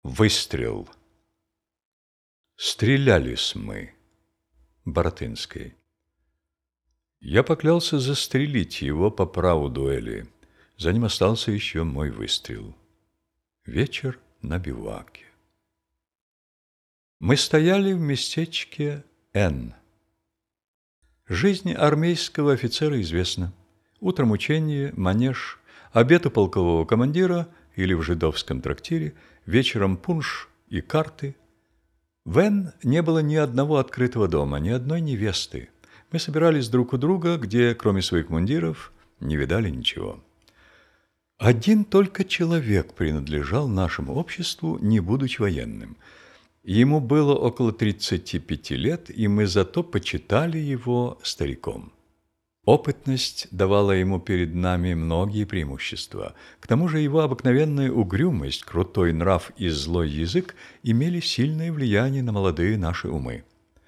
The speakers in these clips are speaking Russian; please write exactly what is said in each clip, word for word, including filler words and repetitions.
Выстрел. Стрелялись мы. Баратынской. Я поклялся застрелить его по праву дуэли. За ним остался еще мой выстрел. Вечер на биваке. Мы стояли в местечке Н. Жизнь армейского офицера известна. Утром учение, манеж, обед у полкового командира или в жидовском трактире, вечером пунш и карты. В Н не было ни одного открытого дома, ни одной невесты. Мы собирались друг у друга, где, кроме своих мундиров, не видали ничего. Один только человек принадлежал нашему обществу, не будучи военным. Ему было около тридцати пяти лет, и мы зато почитали его стариком. Опытность давала ему перед нами многие преимущества. К тому же его обыкновенная угрюмость, крутой нрав и злой язык имели сильное влияние на молодые наши умы.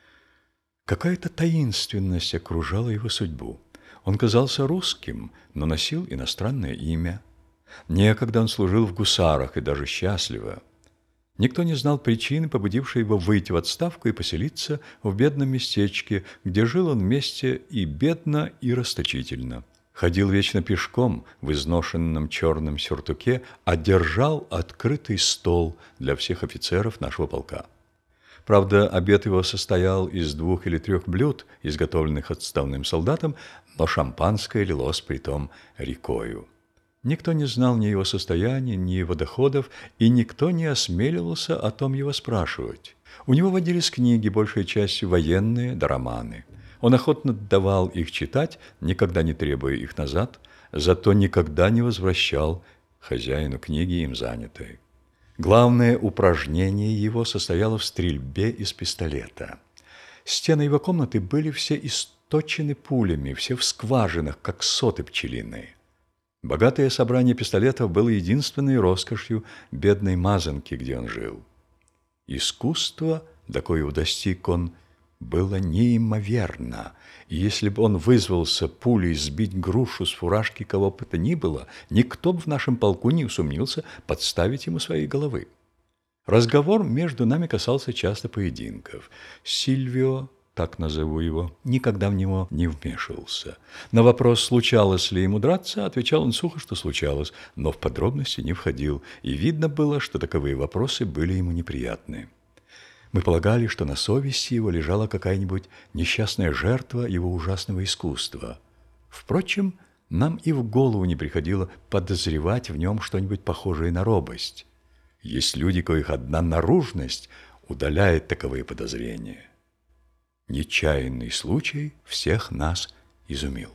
Какая-то таинственность окружала его судьбу. Он казался русским, но носил иностранное имя. Некогда он служил в гусарах и даже счастливо. Никто не знал причины, побудившей его выйти в отставку и поселиться в бедном местечке, где жил он вместе и бедно, и расточительно. Ходил вечно пешком в изношенном черном сюртуке, а держал открытый стол для всех офицеров нашего полка. Правда, обед его состоял из двух или трех блюд, изготовленных отставным солдатом, но шампанское лилось притом рекою. Никто не знал ни его состояния, ни его доходов, и никто не осмеливался о том его спрашивать. У него водились книги, большей частью военные да романы. Он охотно давал их читать, никогда не требуя их назад, зато никогда не возвращал хозяину книги им занятой. Главное упражнение его состояло в стрельбе из пистолета. Стены его комнаты были все источены пулями, все в скважинах, как соты пчелиные. Богатое собрание пистолетов было единственной роскошью бедной мазанки, где он жил. Искусство, до коего достиг он, было неимоверно, и если бы он вызвался пулей сбить грушу с фуражки кого бы то ни было, никто бы в нашем полку не усомнился подставить ему своей головы. Разговор между нами касался часто поединков. Сильвио, так назову его, никогда в него не вмешивался. На вопрос, случалось ли ему драться, отвечал он сухо, что случалось, но в подробности не входил, и видно было, что таковые вопросы были ему неприятны. Мы полагали, что на совести его лежала какая-нибудь несчастная жертва его ужасного искусства. Впрочем, нам и в голову не приходило подозревать в нем что-нибудь похожее на робость. Есть люди, коих одна наружность удаляет таковые подозрения. Нечаянный случай всех нас изумил.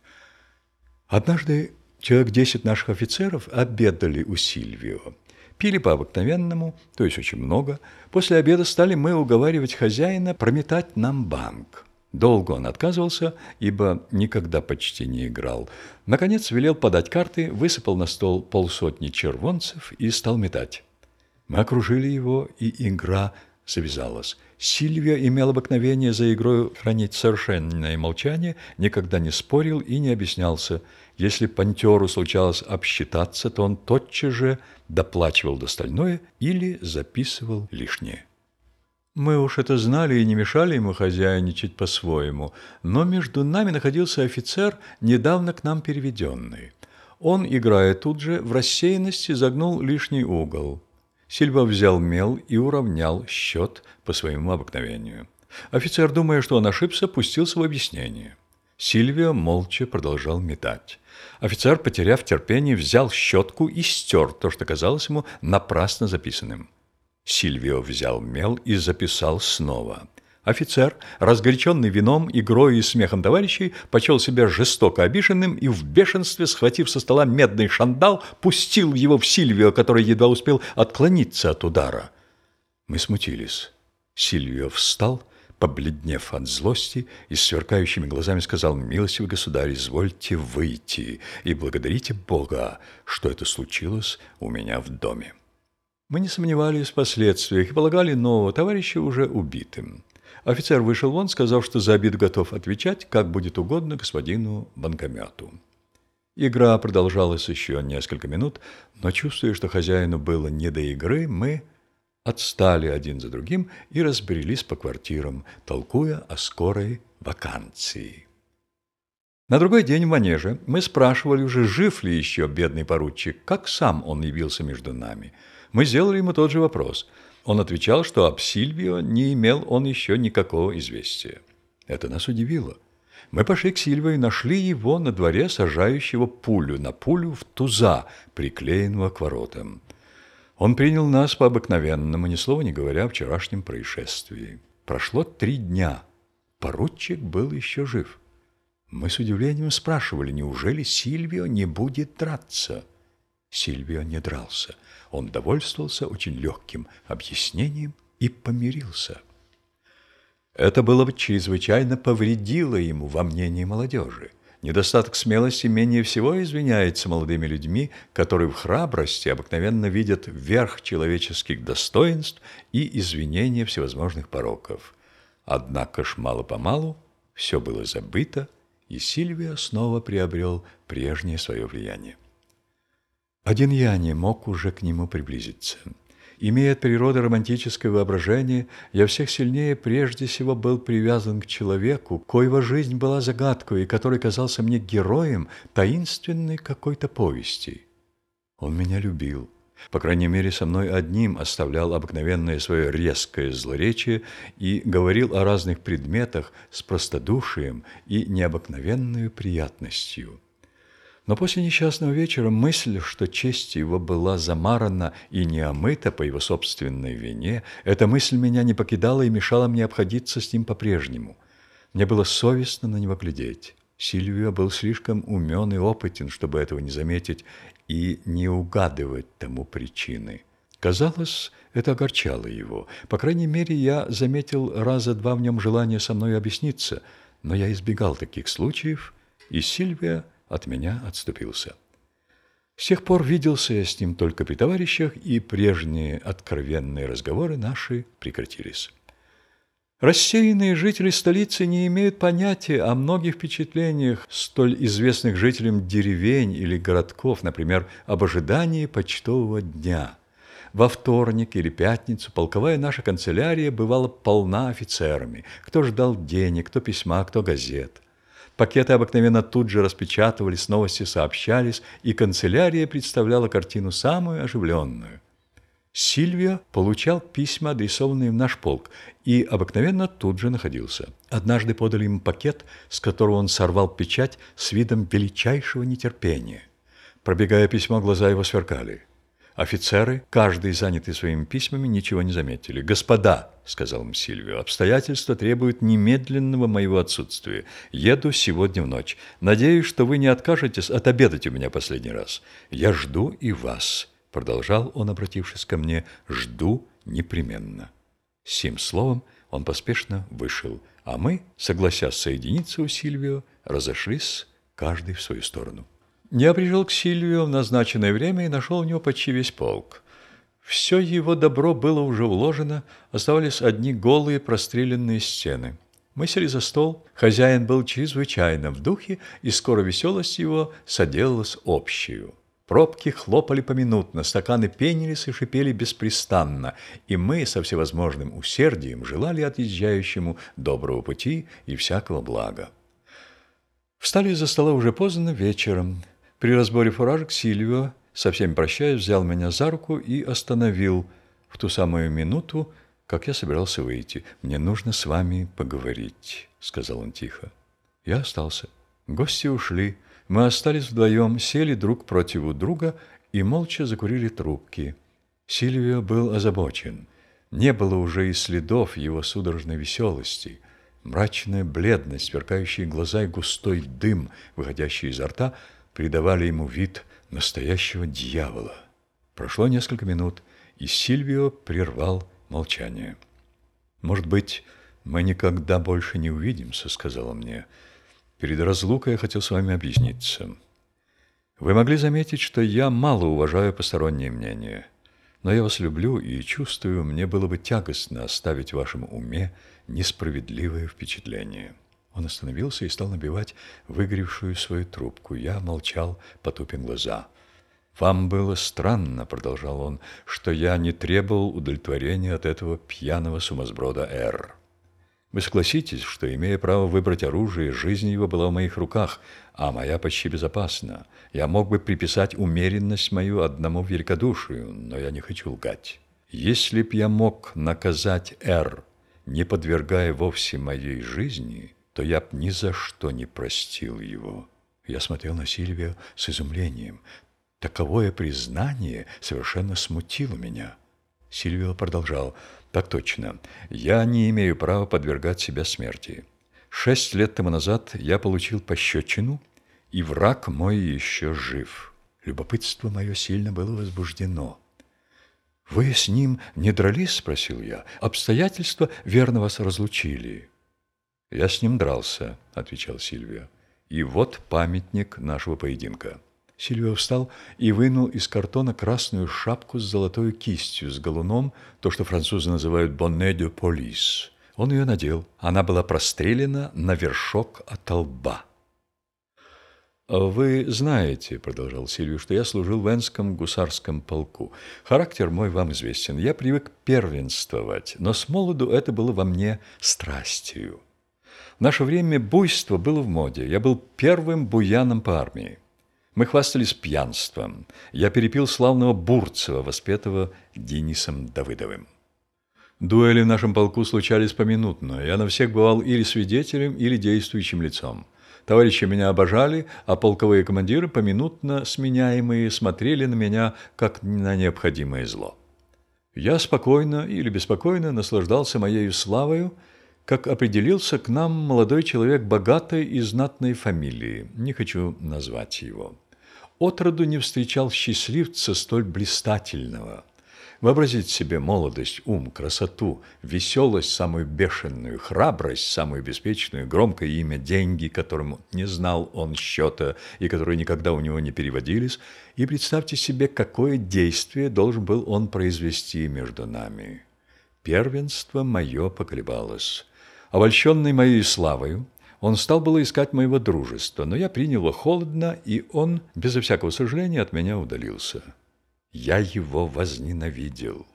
Однажды человек десять наших офицеров обедали у Сильвио. Пили по-обыкновенному, то есть очень много. После обеда стали мы уговаривать хозяина прометать нам банк. Долго он отказывался, ибо никогда почти не играл. Наконец велел подать карты, высыпал на стол полсотни червонцев и стал метать. Мы окружили его, и игра завязалась. Сильвио имел обыкновение за игрой хранить совершенное молчание, никогда не спорил и не объяснялся. Если пантеру случалось обсчитаться, то он тотчас же доплачивал достальное или записывал лишнее. Мы уж это знали и не мешали ему хозяйничать по-своему, но между нами находился офицер, недавно к нам переведенный. Он, играя тут же, в рассеянности загнул лишний угол. Сильва взял мел и уравнял счет по своему обыкновению. Офицер, думая, что он ошибся, пустился в объяснение. Сильвио молча продолжал метать. Офицер, потеряв терпение, взял щетку и стер то, что казалось ему напрасно записанным. Сильвио взял мел и записал снова. Офицер, разгоряченный вином, игрой и смехом товарищей, почел себя жестоко обиженным и в бешенстве, схватив со стола медный шандал, пустил его в Сильвио, который едва успел отклониться от удара. Мы смутились. Сильвио встал, побледнев от злости, и с сверкающими глазами сказал: «Милостивый государь, извольте выйти и благодарите Бога, что это случилось у меня в доме». Мы не сомневались в последствиях и полагали нового товарища уже убитым. Офицер вышел вон, сказав, что за обиду готов отвечать, как будет угодно господину банкомету. Игра продолжалась еще несколько минут, но, чувствуя, что хозяину было не до игры, мы отстали один за другим и разбрелись по квартирам, толкуя о скорой вакансии. На другой день в манеже мы спрашивали уже, жив ли еще бедный поручик, как сам он явился между нами. Мы сделали ему тот же вопрос. Он отвечал, что об Сильвио не имел он еще никакого известия. Это нас удивило. Мы пошли к Сильвио и нашли его на дворе, сажающего пулю на пулю в туза, приклеенного к воротам. Он принял нас по-обыкновенному, ни слова не говоря о вчерашнем происшествии. Прошло три дня. Поручик был еще жив. Мы с удивлением спрашивали, неужели Сильвио не будет драться? Сильвио не дрался. Он довольствовался очень легким объяснением и помирился. Это было бы чрезвычайно повредило ему во мнении молодежи. Недостаток смелости менее всего извиняется молодыми людьми, которые в храбрости обыкновенно видят верх человеческих достоинств и извинения всевозможных пороков. Однако ж мало-помалу все было забыто, и Сильвио снова приобрел прежнее свое влияние. Один я не мог уже к нему приблизиться. Имея от природы романтическое воображение, я всех сильнее прежде всего был привязан к человеку, коего жизнь была загадкой и который казался мне героем таинственной какой-то повести. Он меня любил. По крайней мере, со мной одним оставлял обыкновенное свое резкое злоречие и говорил о разных предметах с простодушием и необыкновенной приятностью. Но после несчастного вечера мысль, что честь его была замарана и не омыта по его собственной вине, эта мысль меня не покидала и мешала мне обходиться с ним по-прежнему. Мне было совестно на него глядеть. Сильвио был слишком умен и опытен, чтобы этого не заметить и не угадывать тому причины. Казалось, это огорчало его. По крайней мере, я заметил раза два в нем желание со мной объясниться, но я избегал таких случаев, и Сильвио от меня отступился. С тех пор виделся я с ним только при товарищах, и прежние откровенные разговоры наши прекратились. Рассеянные жители столицы не имеют понятия о многих впечатлениях, столь известных жителям деревень или городков, например, об ожидании почтового дня. Во вторник или пятницу полковая наша канцелярия бывала полна офицерами, кто ждал денег, кто письма, кто газет. Пакеты обыкновенно тут же распечатывались, новости сообщались, и канцелярия представляла картину самую оживленную. Сильвио получал письма, адресованные в наш полк, и обыкновенно тут же находился. Однажды подали ему пакет, с которого он сорвал печать с видом величайшего нетерпения. Пробегая письмо, глаза его сверкали. Офицеры, каждый занятый своими письмами, ничего не заметили. «Господа», — сказал им Сильвио, — «обстоятельства требуют немедленного моего отсутствия. Еду сегодня в ночь. Надеюсь, что вы не откажетесь отобедать у меня последний раз. Я жду и вас», — продолжал он, обратившись ко мне, — «жду непременно». С сим словом он поспешно вышел, а мы, согласясь соединиться у Сильвио, разошлись каждый в свою сторону. Я пришел к Сильвио в назначенное время и нашел у него почти весь полк. Все его добро было уже уложено, оставались одни голые простреленные стены. Мы сели за стол, хозяин был чрезвычайно в духе, и скоро веселость его соделалась общею. Пробки хлопали поминутно, стаканы пенились и шипели беспрестанно, и мы со всевозможным усердием желали отъезжающему доброго пути и всякого блага. Встали из-за стола уже поздно вечером. При разборе фуражек Сильвио, со всеми прощаясь, взял меня за руку и остановил в ту самую минуту, как я собирался выйти. «Мне нужно с вами поговорить», — сказал он тихо. Я остался. Гости ушли. Мы остались вдвоем, сели друг против друга и молча закурили трубки. Сильвио был озабочен. Не было уже и следов его судорожной веселости. Мрачная бледность, сверкающие глаза и густой дым, выходящий изо рта, придавали ему вид настоящего дьявола. Прошло несколько минут, и Сильвио прервал молчание. «Может быть, мы никогда больше не увидимся», — сказал он мне. «Перед разлукой я хотел с вами объясниться. Вы могли заметить, что я мало уважаю посторонние мнения, но я вас люблю и чувствую, мне было бы тягостно оставить в вашем уме несправедливое впечатление». Он остановился и стал набивать выгоревшую свою трубку. Я молчал, потупив глаза. «Вам было странно, — продолжал он, — что я не требовал удовлетворения от этого пьяного сумасброда Р. Вы согласитесь, что, имея право выбрать оружие, жизнь его была в моих руках, а моя почти безопасна. Я мог бы приписать умеренность мою одному великодушию, но я не хочу лгать. Если б я мог наказать Р, не подвергая вовсе моей жизни, то я б ни за что не простил его». Я смотрел на Сильвию с изумлением. Таковое признание совершенно смутило меня. Сильвио продолжал: «Так точно. Я не имею права подвергать себя смерти. Шесть лет тому назад я получил пощечину, и враг мой еще жив». Любопытство мое сильно было возбуждено. «Вы с ним не дрались?» – спросил я. «Обстоятельства верно вас разлучили». «Я с ним дрался», – отвечал Сильвио. «И вот памятник нашего поединка». Сильвио встал и вынул из картона красную шапку с золотой кистью, с галуном, то, что французы называют «bonnet de police». Он ее надел. Она была прострелена на вершок от лба. «Вы знаете, — продолжал Сильвио, — что я служил в Энском гусарском полку. Характер мой вам известен. Я привык первенствовать, но с молоду это было во мне страстью. В наше время буйство было в моде. Я был первым буяном по армии. Мы хвастались пьянством. Я перепил славного Бурцева, воспетого Денисом Давыдовым. Дуэли в нашем полку случались поминутно. Я на всех бывал или свидетелем, или действующим лицом. Товарищи меня обожали, а полковые командиры, поминутно сменяемые, смотрели на меня, как на необходимое зло. Я спокойно или беспокойно наслаждался моею славою, как определился к нам молодой человек богатой и знатной фамилии. Не хочу назвать его. Отроду не встречал счастливца столь блистательного. Вообразить себе молодость, ум, красоту, веселость самую бешеную, храбрость самую беспечную, громкое имя, деньги, которым не знал он счета и которые никогда у него не переводились, и представьте себе, какое действие должен был он произвести между нами. Первенство мое поколебалось. Обольщенный моей славою, он стал было искать моего дружества, но я принял его холодно, и он, безо всякого сожаления, от меня удалился. Я его возненавидел.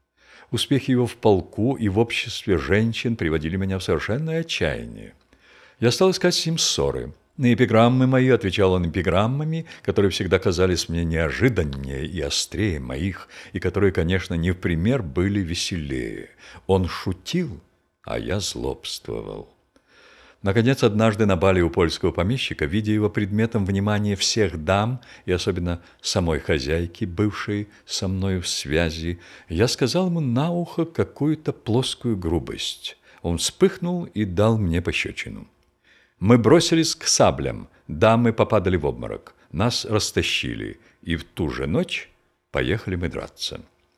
Успехи его в полку и в обществе женщин приводили меня в совершенное отчаяние. Я стал искать с ним ссоры. На эпиграммы мои отвечал он эпиграммами, которые всегда казались мне неожиданнее и острее моих, и которые, конечно, не в пример были веселее. Он шутил, а я злобствовал. Наконец, однажды на бале у польского помещика, видя его предметом внимания всех дам, и особенно самой хозяйки, бывшей со мною в связи, я сказал ему на ухо какую-то плоскую грубость. Он вспыхнул и дал мне пощечину. Мы бросились к саблям, дамы попадали в обморок, нас растащили, и в ту же ночь поехали мы драться.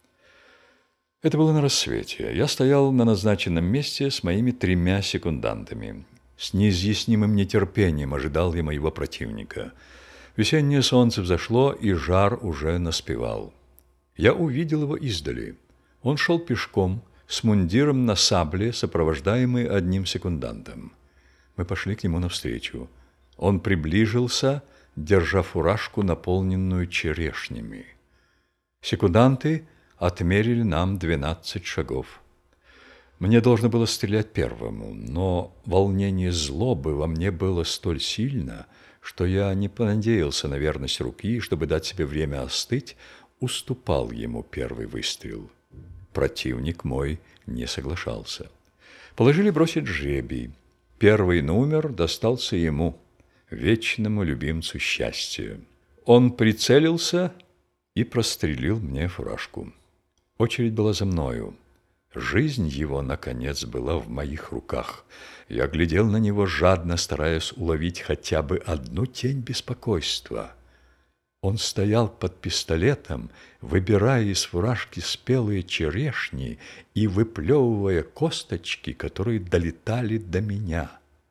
Это было на рассвете. Я стоял на назначенном месте с моими тремя секундантами. С неизъяснимым нетерпением ожидал я моего противника. Весеннее солнце взошло, и жар уже наспевал. Я увидел его издали. Он шел пешком, с мундиром на сабле, сопровождаемый одним секундантом. Мы пошли к нему навстречу. Он приближился, держа фуражку, наполненную черешнями. Секунданты отмерили нам двенадцать шагов. Мне должно было стрелять первому, но волнение злобы во мне было столь сильно, что я не понадеялся на верность руки, и, чтобы дать себе время остыть, уступал ему первый выстрел. Противник мой не соглашался. Положили бросить жребий. Первый номер достался ему, вечному любимцу счастья. Он прицелился и прострелил мне фуражку. Очередь была за мною. Жизнь его, наконец, была в моих руках. Я глядел на него жадно, стараясь уловить хотя бы одну тень беспокойства. Он стоял под пистолетом, выбирая из фуражки спелые черешни и выплевывая косточки, которые долетали до меня.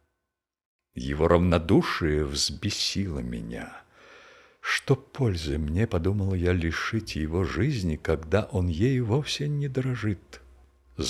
Его равнодушие взбесило меня. Что пользы мне, подумал я, лишить его жизни, когда он ею вовсе не дорожит?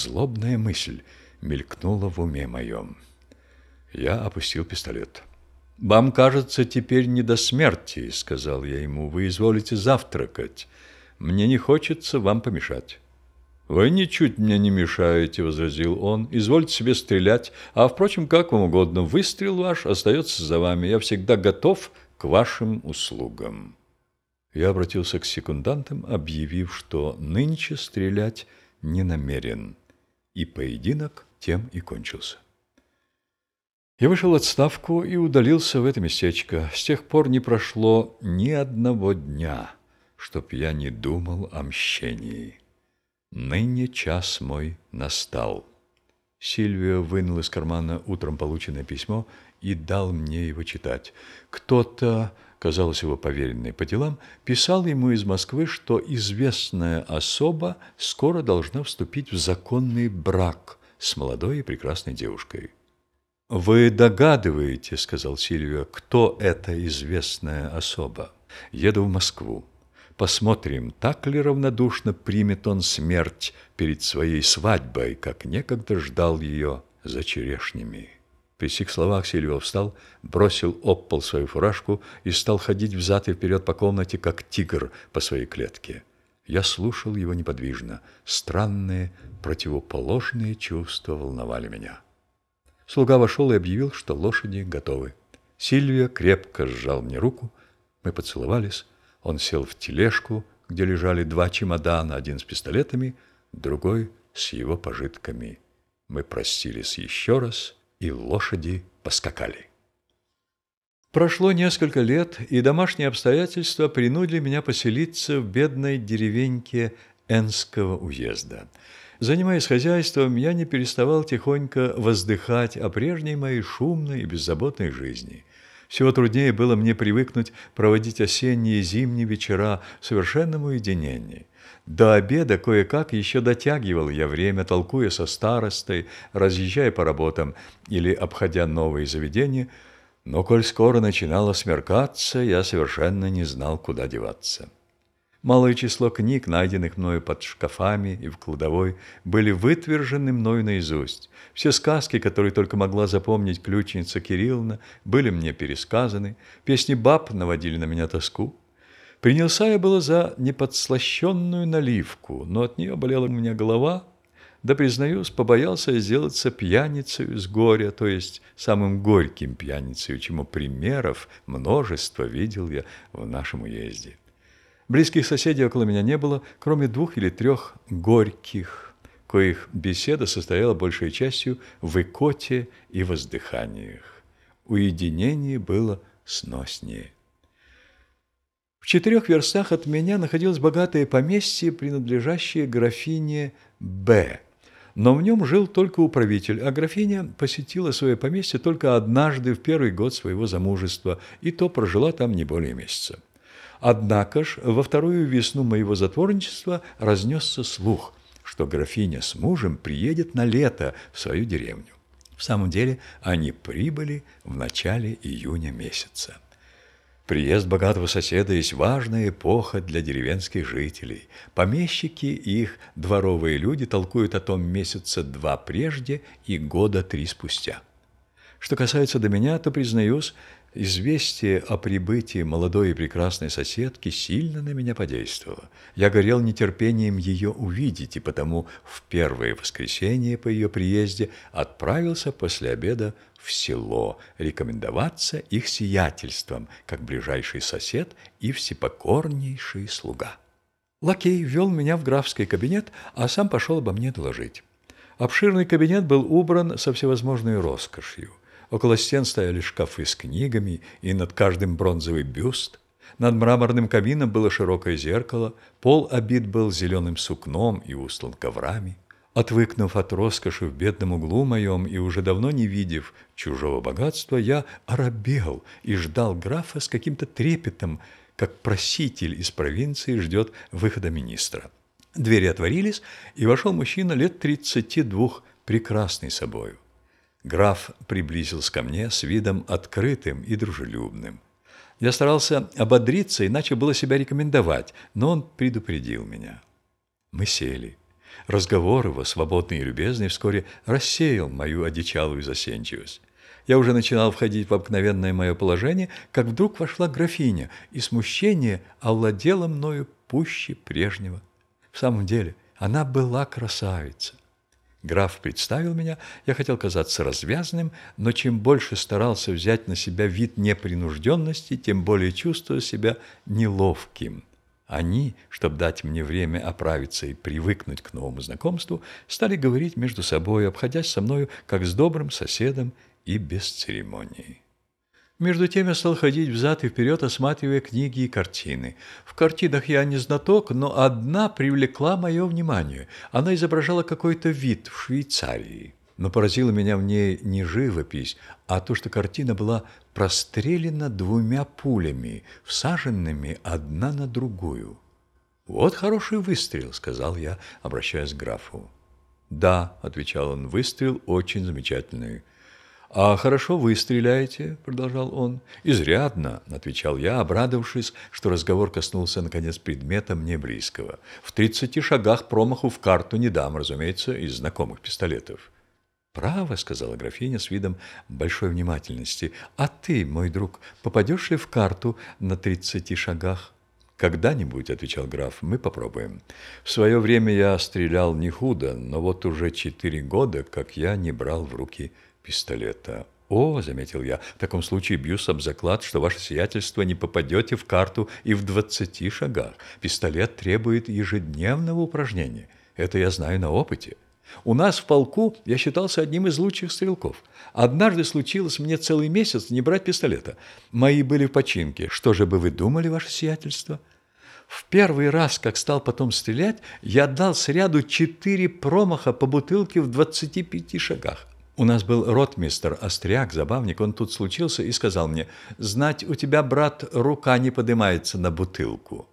Злобная мысль мелькнула в уме моем. Я опустил пистолет. «Вам, кажется, теперь не до смерти», — сказал я ему. «Вы изволите завтракать. Мне не хочется вам помешать». «Вы ничуть мне не мешаете», — возразил он. «Извольте себе стрелять, а, впрочем, как вам угодно. Выстрел ваш остается за вами. Я всегда готов к вашим услугам». Я обратился к секундантам, объявив, что нынче стрелять не намерен. И поединок тем и кончился. Я вышел в отставку и удалился в это местечко. С тех пор не прошло ни одного дня, чтоб я не думал о мщении. Ныне час мой настал. Сильвио вынул из кармана утром полученное письмо и дал мне его читать. Кто-то, казалось его поверенный по делам, писал ему из Москвы, что известная особа скоро должна вступить в законный брак с молодой и прекрасной девушкой. «Вы догадываете, — сказал Сильвио, — кто эта известная особа? Еду в Москву. Посмотрим, так ли равнодушно примет он смерть перед своей свадьбой, как некогда ждал ее за черешнями». При сих словах Сильвио встал, бросил об пол свою фуражку и стал ходить взад и вперед по комнате, как тигр по своей клетке. Я слушал его неподвижно. Странные, противоположные чувства волновали меня. Слуга вошел и объявил, что лошади готовы. Сильвио крепко сжал мне руку, мы поцеловались. Он сел в тележку, где лежали два чемодана, один с пистолетами, другой с его пожитками. Мы простились еще раз, и лошади поскакали. Прошло несколько лет, и домашние обстоятельства принудили меня поселиться в бедной деревеньке Энского уезда. Занимаясь хозяйством, я не переставал тихонько воздыхать о прежней моей шумной и беззаботной жизни. Всего труднее было мне привыкнуть проводить осенние и зимние вечера в совершенном уединении. До обеда кое-как еще дотягивал я время, толкуя со старостой, разъезжая по работам или обходя новые заведения, но коль скоро начинало смеркаться, я совершенно не знал, куда деваться. Малое число книг, найденных мною под шкафами и в кладовой, были вытвержены мною наизусть. Все сказки, которые только могла запомнить ключница Кирилловна, были мне пересказаны, песни баб наводили на меня тоску. Принялся я было за неподслащенную наливку, но от нее болела у меня голова, да, признаюсь, побоялся сделаться пьяницей с горя, то есть самым горьким пьяницей, чему примеров множество видел я в нашем уезде. Близких соседей около меня не было, кроме двух или трех горьких, коих беседа состояла большей частью в икоте и воздыханиях. Уединение было сноснее. В четырех верстах от меня находилось богатое поместье, принадлежащее графине Б., но в нем жил только управитель, а графиня посетила свое поместье только однажды в первый год своего замужества, и то прожила там не более месяца. Однако ж во вторую весну моего затворничества разнесся слух, что графиня с мужем приедет на лето в свою деревню. В самом деле они прибыли в начале июня месяца. Приезд богатого соседа есть важная эпоха для деревенских жителей. Помещики и их дворовые люди толкуют о том месяца два прежде и года три спустя. Что касается до меня, то, признаюсь, известие о прибытии молодой и прекрасной соседки сильно на меня подействовало. Я горел нетерпением ее увидеть, и потому в первое воскресенье по ее приезде отправился после обеда в село рекомендоваться их сиятельством, как ближайший сосед и всепокорнейший слуга. Лакей ввел меня в графский кабинет, а сам пошел обо мне доложить. Обширный кабинет был убран со всевозможной роскошью. Около стен стояли шкафы с книгами, и над каждым бронзовый бюст. Над мраморным камином было широкое зеркало, пол обит был зеленым сукном и устлан коврами. Отвыкнув от роскоши в бедном углу моем и уже давно не видев чужого богатства, я оробел и ждал графа с каким-то трепетом, как проситель из провинции ждет выхода министра. Двери отворились, и вошел мужчина лет тридцати двух, прекрасный собою. Граф приблизился ко мне с видом открытым и дружелюбным. Я старался ободриться и начал было себя рекомендовать, но он предупредил меня. Мы сели. Разговор его, свободный и любезный, вскоре рассеял мою одичалую застенчивость. Я уже начинал входить в обыкновенное мое положение, как вдруг вошла графиня, и смущение овладело мною пуще прежнего. В самом деле, она была красавица. Граф представил меня, я хотел казаться развязным, но чем больше старался взять на себя вид непринужденности, тем более чувствовал себя неловким. Они, чтобы дать мне время оправиться и привыкнуть к новому знакомству, стали говорить между собой, обходясь со мною как с добрым соседом и без церемонии. Между тем я стал ходить взад и вперед, осматривая книги и картины. В картинах я не знаток, но одна привлекла мое внимание. Она изображала какой-то вид в Швейцарии. Но поразила меня в ней не живопись, а то, что картина была прострелена двумя пулями, всаженными одна на другую. «Вот хороший выстрел», — сказал я, обращаясь к графу. «Да», — отвечал он, — «выстрел очень замечательный». «А хорошо вы стреляете?» – продолжал он. «Изрядно», – отвечал я, обрадовавшись, что разговор коснулся, наконец, предмета мне близкого. «В тридцати шагах промаху в карту не дам, разумеется, из знакомых пистолетов». «Право», – сказала графиня с видом большой внимательности. «А ты, мой друг, попадешь ли в карту на тридцати шагах?» «Когда-нибудь», – отвечал граф, – «мы попробуем. В свое время я стрелял не худо, но вот уже четыре года, как я не брал в руки пистолета». «О», — заметил я, — «в таком случае бьюсь об заклад, что ваше сиятельство не попадете в карту и в двадцати шагах. Пистолет требует ежедневного упражнения. Это я знаю на опыте. У нас в полку я считался одним из лучших стрелков. Однажды случилось мне целый месяц не брать пистолета. Мои были в починке. Что же бы вы думали, ваше сиятельство? В первый раз, как стал потом стрелять, я дал сряду четыре промаха по бутылке в двадцати пяти шагах. У нас был ротмистр, остряк, забавник, он тут случился и сказал мне: «Знать, у тебя, брат, рука не поднимается на бутылку».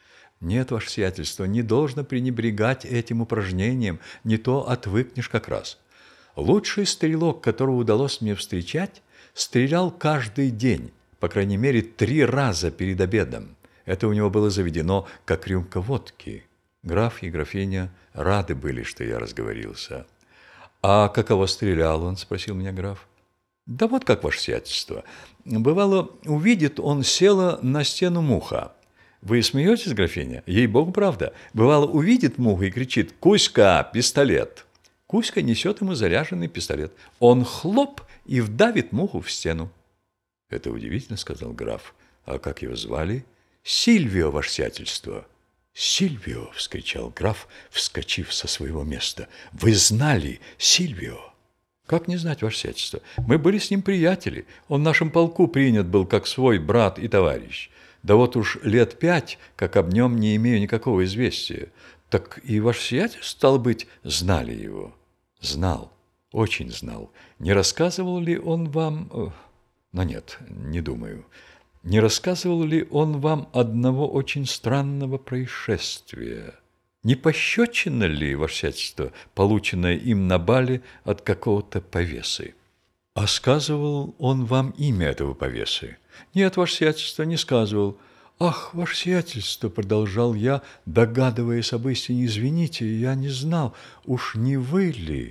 Нет, ваше сиятельство, не должно пренебрегать этим упражнением, не то отвыкнешь как раз. Лучший стрелок, которого удалось мне встречать, стрелял каждый день, по крайней мере, три раза перед обедом. Это у него было заведено, как рюмка водки. Граф и графиня рады были, что я разговорился. «А каково стрелял он?» – спросил меня граф. «Да вот как, ваше сиятельство. Бывало, увидит он, села на стену муха. Вы смеетесь, графиня? Ей-богу, правда. Бывало, увидит муху и кричит: «Кузька, пистолет!» Кузька несет ему заряженный пистолет. Он хлоп и вдавит муху в стену. «Это удивительно», – сказал граф. «А как его звали?» «Сильвио, ваше сиятельство». «Сильвио!» – вскричал граф, вскочив со своего места. «Вы знали Сильвио?» «Как не знать, ваше сиятельство? Мы были с ним приятели. Он в нашем полку принят был как свой брат и товарищ. Да вот уж лет пять, как об нем не имею никакого известия. Так и ваше сиятельство, стало быть, знали его?» «Знал, очень знал. Не рассказывал ли он вам...» «Но нет, не думаю». «Не рассказывал ли он вам одного очень странного происшествия? Не пощечина ли, ваше сиятельство, полученная им на бале от какого-то повесы?» «А сказывал он вам имя этого повесы?» «Нет, ваше сиятельство, не сказывал». «Ах, ваше сиятельство», — продолжал я, догадываясь об истине, — «извините, я не знал, уж не вы ли?»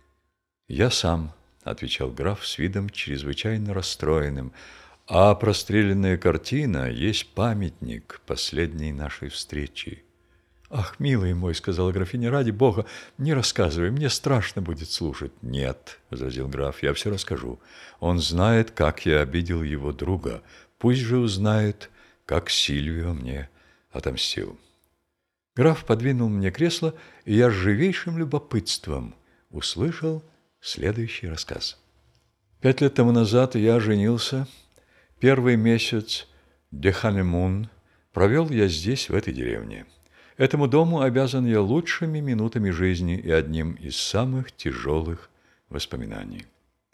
«Я сам», — отвечал граф с видом чрезвычайно расстроенным. «А простреленная картина есть памятник последней нашей встречи». «Ах, милый мой», — сказала графиня, — «ради бога, не рассказывай, мне страшно будет слушать». «Нет», — возразил граф, — «я все расскажу. Он знает, как я обидел его друга. Пусть же узнает, как Сильвио мне отомстил». Граф подвинул мне кресло, и я с живейшим любопытством услышал следующий рассказ. Пять лет тому назад я женился. Первый месяц деханемун провел я здесь, в этой деревне. Этому дому обязан я лучшими минутами жизни и одним из самых тяжелых воспоминаний.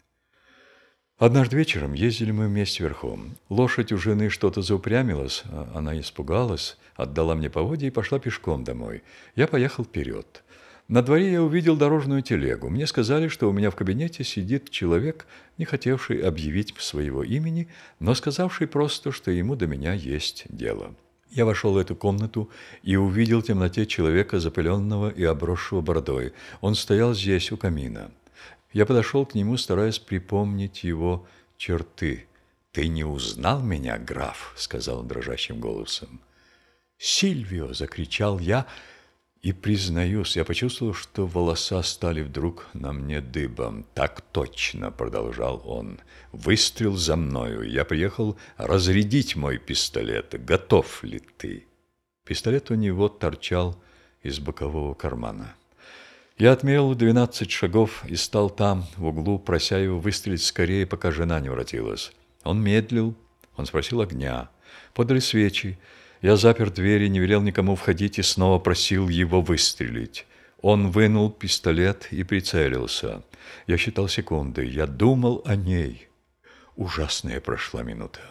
Однажды вечером ездили мы вместе верхом. Лошадь у жены что-то заупрямилась, она испугалась, отдала мне поводья и пошла пешком домой. Я поехал вперед. На дворе я увидел дорожную телегу. Мне сказали, что у меня в кабинете сидит человек, не хотевший объявить своего имени, но сказавший просто, что ему до меня есть дело. Я вошел в эту комнату и увидел в темноте человека, запыленного и обросшего бородой. Он стоял здесь, у камина. Я подошел к нему, стараясь припомнить его черты. «Ты не узнал меня, граф?» — сказал он дрожащим голосом. «Сильвио!» — закричал я, и, признаюсь, я почувствовал, что волоса стали вдруг на мне дыбом. «Так точно!» — продолжал он. «Выстрел за мною. Я приехал разрядить мой пистолет. Готов ли ты?» Пистолет у него торчал из бокового кармана. Я отмерил двенадцать шагов и стал там, в углу, прося его выстрелить скорее, пока жена не воротилась. Он медлил, он спросил огня. Подали свечи. Я запер дверь и не велел никому входить и снова просил его выстрелить. Он вынул пистолет и прицелился. Я считал секунды, я думал о ней. Ужасная прошла минута.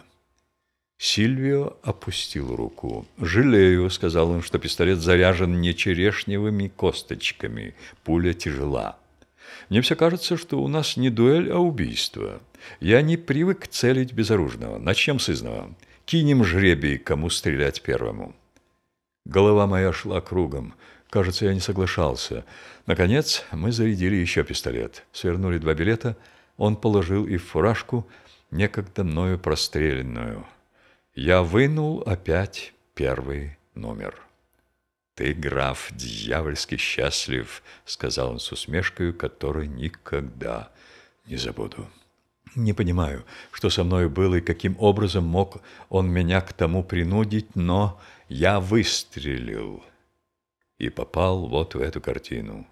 Сильвио опустил руку. «Жалею», — сказал он, — «что пистолет заряжен не черешневыми косточками. Пуля тяжела. Мне все кажется, что у нас не дуэль, а убийство. Я не привык целить безоружного. Начнем с изного. Кинем жребий, кому стрелять первому». Голова моя шла кругом. Кажется, я не соглашался. Наконец мы зарядили еще пистолет. Свернули два билета. Он положил их в фуражку, некогда мною простреленную. Я вынул опять первый номер. «Ты, граф, дьявольски счастлив», — сказал он с усмешкой, которой никогда не забуду. Не понимаю, что со мной было и каким образом мог он меня к тому принудить, но я выстрелил и попал вот в эту картину.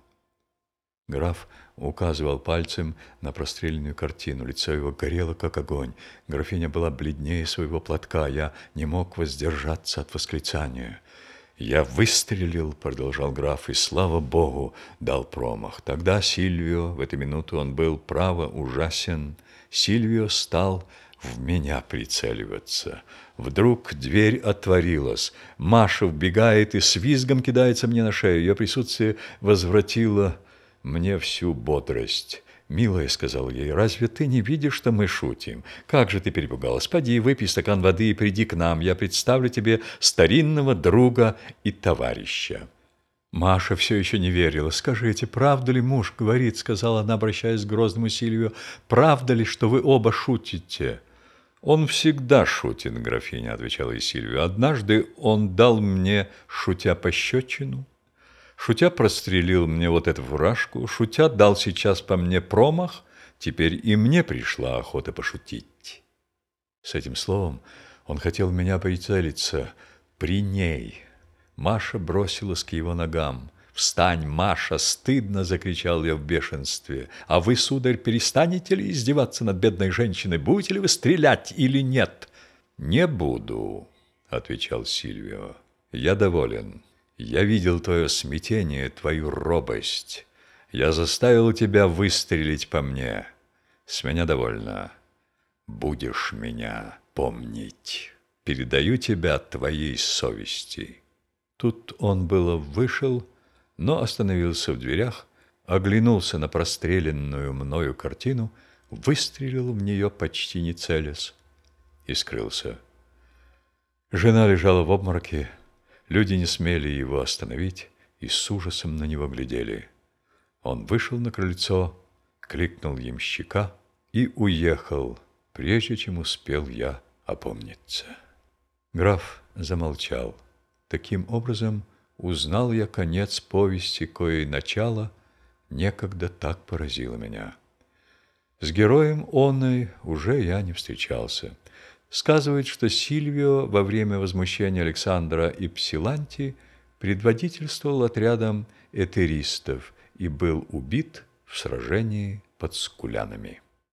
Граф указывал пальцем на простреленную картину. Лицо его горело, как огонь. Графиня была бледнее своего платка. Я не мог воздержаться от восклицания. «Я выстрелил», — продолжал граф, — «и, слава богу, дал промах. Тогда Сильвио, в эту минуту он был, право, ужасен. Сильвио стал в меня прицеливаться. Вдруг дверь отворилась. Маша вбегает и с визгом кидается мне на шею. Ее присутствие возвратило мне всю бодрость. «Милая», — сказал ей, — «разве ты не видишь, что мы шутим? Как же ты перепугалась? Поди, выпей стакан воды и приди к нам. Я представлю тебе старинного друга и товарища». Маша все еще не верила. «Скажите, правда ли муж говорит, — сказала она, обращаясь к грозному Сильвио, — правда ли, что вы оба шутите?» «Он всегда шутит, графиня», — отвечала и Сильвио. «Однажды он дал мне, шутя, пощечину. Шутя прострелил мне вот эту фуражку, шутя дал сейчас по мне промах, теперь и мне пришла охота пошутить». С этим словом он хотел меня прицелиться при ней. Маша бросилась к его ногам. «Встань, Маша, стыдно!» — закричал я в бешенстве. «А вы, сударь, перестанете ли издеваться над бедной женщиной? Будете ли вы стрелять или нет?» «Не буду», — отвечал Сильвио. «Я доволен. Я видел твое смятение, твою робость. Я заставил тебя выстрелить по мне. С меня довольно. Будешь меня помнить. Передаю тебя твоей совести». Тут он было вышел, но остановился в дверях, оглянулся на простреленную мною картину, выстрелил в нее почти не целясь и скрылся. Жена лежала в обмороке. Люди не смели его остановить и с ужасом на него глядели. Он вышел на крыльцо, кликнул ямщика и уехал, прежде чем успел я опомниться. Граф замолчал. Таким образом, узнал я конец повести, коей начало некогда так поразило меня. С героем оной уже я не встречался. Сказывает, что Сильвио во время возмущения Александра и Псиланти предводительствовал отрядом этеристов и был убит в сражении под Скулянами.